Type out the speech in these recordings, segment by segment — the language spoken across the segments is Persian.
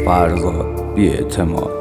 فرزاد بی‌اعتماد.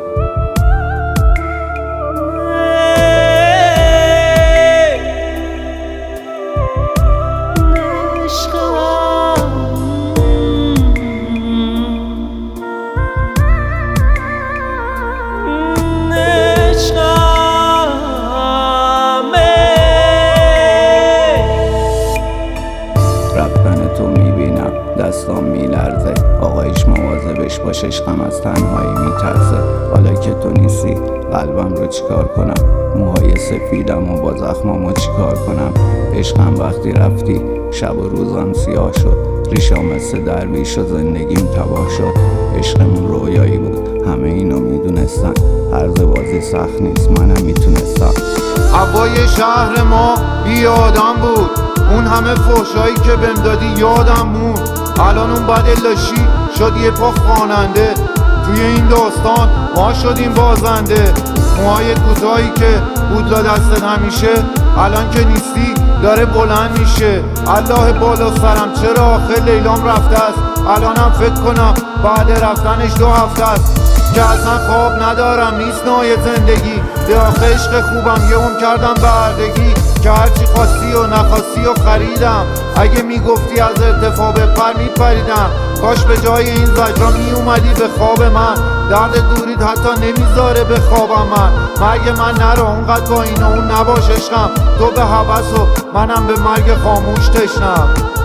رفتن تو میبینم دستام میلرزه، آقایش مواظبش باش، عشقم از تنهایی میترسه. حالا که تو نیستی قلبم رو چیکار کنم؟ موهای سفیدم و با زخمامو چیکار کنم؟ عشقم وقتی رفتی شب و روزم سیاه شد، ریشام مثل درویش و زندگیم تباه شد. عشقمون رویایی بود، همه اینو میدونستن، هرز بازی سخت نیست، منم میتونستم. هوای شهر ما بی آدم بود، اون همه فحشایی که بهم دادی یادم موند. الان اون بد لاشی شد یه پا خواننده، توی این داستان ما شدیم بازنده. موهای کوتاهی که بود لا دستت همیشه، الان که نیستی داره بلند میشه. الله بالا سرم، چرا آخر لیلام رفته است؟ الانم فکر کنم بعد رفتنش 2 هفته است که اصلا خواب ندارم، نیست نوع زندگی. به آخه عشق خوبم یه کردم بردگی، که هرچی خواستی و نخواستی و خریدم. اگه میگفتی از ارتفاع بپر میپریدم، کاش به جای این زجرا میومدی به خواب من. درد دورید حتی نمیذاره به خوابم من. مرگ من نرو اونقدر با این و اون نباش عشقم، تو به هوس و منم به مرگ خاموش تشنم.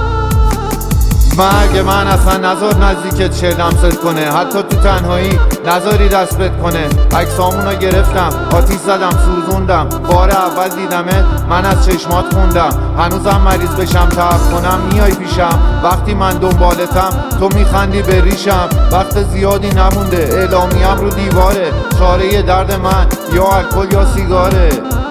مرگ من اصلا نذار نزدیکت شه لمست کنه، حتی تو تنهایی نذاری دست بد کنه. عکسامونو گرفتم، آتیش زدم، سوزوندم. بار اول دیدمت من از چشمات خوندم. هنوزم مریض بشم تعب کنم میای پیشم، وقتی من دنبالتم تو میخندی به ریشم. وقت زیادی نمونده، اعلامیم رو دیواره، چاره درد من یا الکل یا سیگاره.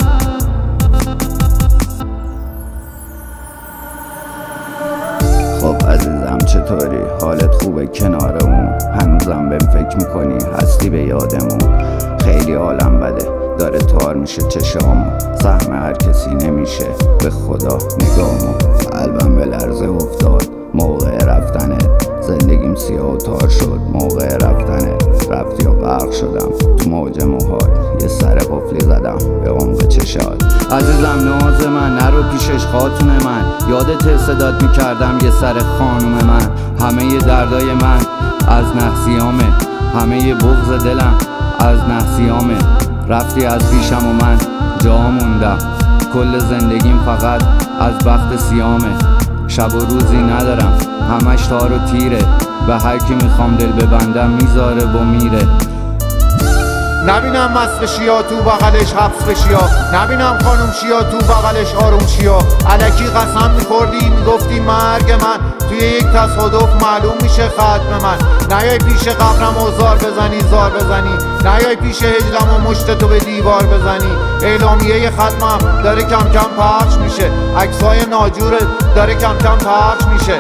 خب عزیزم چطوری؟ حالت خوبه کنار اون؟ هنوزم بهم فکر میکنی؟ هستی به یادمون؟ خیلی عالم بده، داره تار میشه چشامو، سهم هر کسی نمیشه به خدا نگامو. قلبم به لرزه افتاد موقع رفتنه، زندگیم سیاه و تار شد موقع رفتنه. رفتی و غرق شدم تو موج موهات، یه سر قفلی زدم به عمق چشات. عزیزم ناز من، نرو پیشش خاتون من، یادت صدات میکردم یه سر خانوم من. همه دردای من از نحسیامه، همه بغض دلم از نحسیامه. رفتی از پیشم و من جا موندم، کل زندگیم فقط از بخت سیامه. شب و روزی ندارم، همش تار و تیره، به هر کی میخوام دل ببندم میذاره و میره. نبینم مست بشیا تو بغلش حبس بشیا، نبینم خانوم شیا تو بغلش آروم شیا. الکی قسم میخوردی میگفتی مرگ من توی یک تصادف معلوم میشه ختم من. نیای پیش قبرم و زار بزنی زار بزنی، نیای پیش هجلم و مشتتو به دیوار بزنی. اعلامیه ختمم داره کم کم پخش میشه، عکسای ناجورت داره کم کم پخش میشه.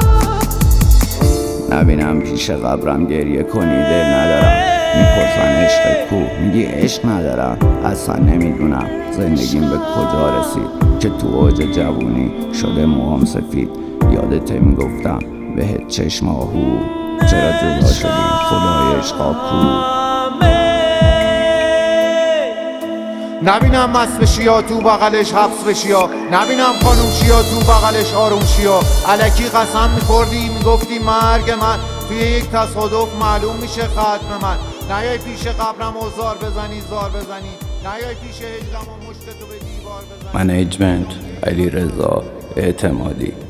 نبینم پیش قبرم گریه کنی، دل ندارم. میپرسن عشقت کو، میگی عشق ندارم. اصلا نمیدونم زندگیم به کجا رسید که تو اوج جوونی شده موهام سفید. یادت میگفتم بهت چشم آهو، چرا جدا شدیم خدای عشقا کو؟ نبینم مست بشیا تو بغلش حبس بشیا، نبینم خانوم شیا تو بغلش آروم شیا. الکی قسم میخوردی میگفتی مرگ من توی یک تصادف معلوم میشه ختم من. نیای پیش قبرم و زار بزنی زار بزنی، نیای پیش هجلم و مشتتو به دیوار بزنی. منیجمنت علیرضا اعتمادی.